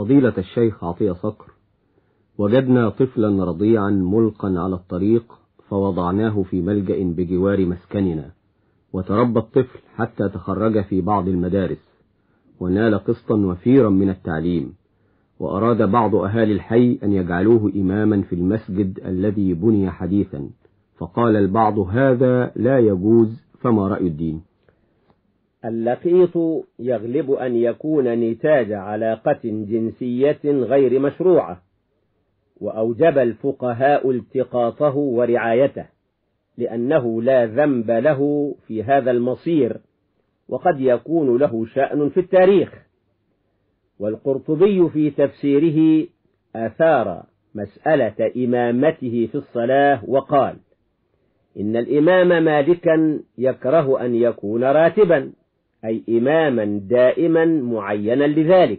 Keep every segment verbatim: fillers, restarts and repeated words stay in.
فضيلة الشيخ عطية صقر، وجدنا طفلا رضيعا ملقا على الطريق فوضعناه في ملجأ بجوار مسكننا، وتربى الطفل حتى تخرج في بعض المدارس ونال قسطا وفيرا من التعليم، وأراد بعض أهالي الحي أن يجعلوه إماما في المسجد الذي بني حديثا، فقال البعض هذا لا يجوز، فما رأي الدين؟ اللقيط يغلب أن يكون نتاج علاقة جنسية غير مشروعة، وأوجب الفقهاء التقاطه ورعايته، لأنه لا ذنب له في هذا المصير، وقد يكون له شأن في التاريخ. والقرطبي في تفسيره أثار مسألة إمامته في الصلاة وقال: إن الإمام مالكا يكره أن يكون راتبا، أي إماما دائما معينا لذلك،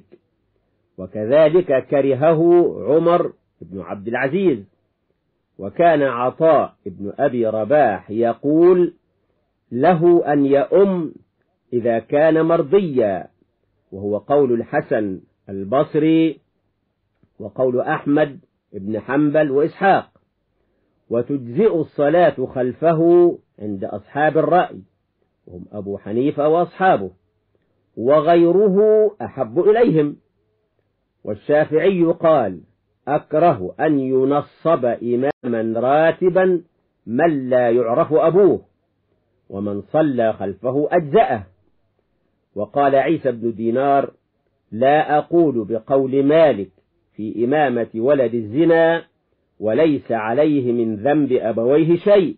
وكذلك كرهه عمر بن عبد العزيز. وكان عطاء بن أبي رباح يقول له أن يؤم إذا كان مرضيا، وهو قول الحسن البصري وقول أحمد بن حنبل وإسحاق، وتجزئ الصلاة خلفه عند أصحاب الرأي وهم أبو حنيفة وأصحابه، وغيره أحب إليهم. والشافعي قال: أكره أن ينصب إماما راتبا من لا يعرف أبوه، ومن صلى خلفه أجزأه. وقال عيسى بن دينار: لا أقول بقول مالك في إمامة ولد الزنا وليس عليه من ذنب أبويه شيء.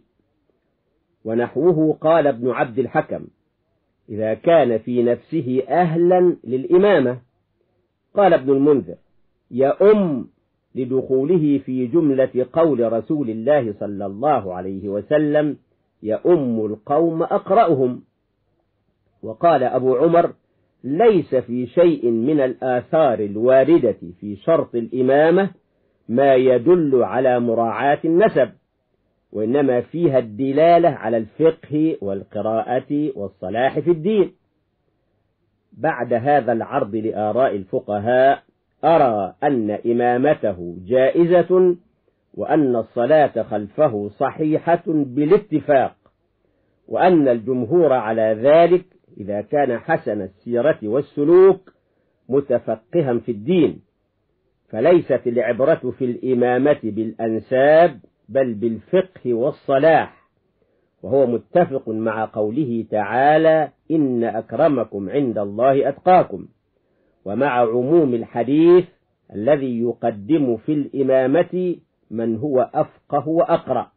ونحوه قال ابن عبد الحكم: إذا كان في نفسه أهلا للإمامة. قال ابن المنذر: يؤم لدخوله في جملة قول رسول الله صلى الله عليه وسلم: يؤم القوم أقرأهم. وقال أبو عمر: ليس في شيء من الآثار الواردة في شرط الإمامة ما يدل على مراعاة النسب، وإنما فيها الدلالة على الفقه والقراءة والصلاح في الدين. بعد هذا العرض لآراء الفقهاء، أرى أن إمامته جائزة، وأن الصلاة خلفه صحيحة بالاتفاق، وأن الجمهور على ذلك إذا كان حسن السيرة والسلوك متفقها في الدين، فليست العبرة في الإمامة بالأنساب بل بالفقه والصلاح، وهو متفق مع قوله تعالى: إن أكرمكم عند الله أتقاكم، ومع عموم الحديث الذي يقدم في الإمامة من هو أفقه وأقرأ.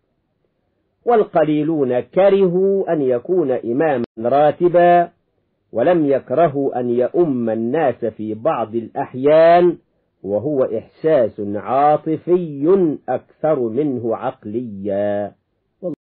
والقليلون كرهوا أن يكون إماما راتبا، ولم يكرهوا أن يؤم الناس في بعض الأحيان، وهو إحساس عاطفي أكثر منه عقليا.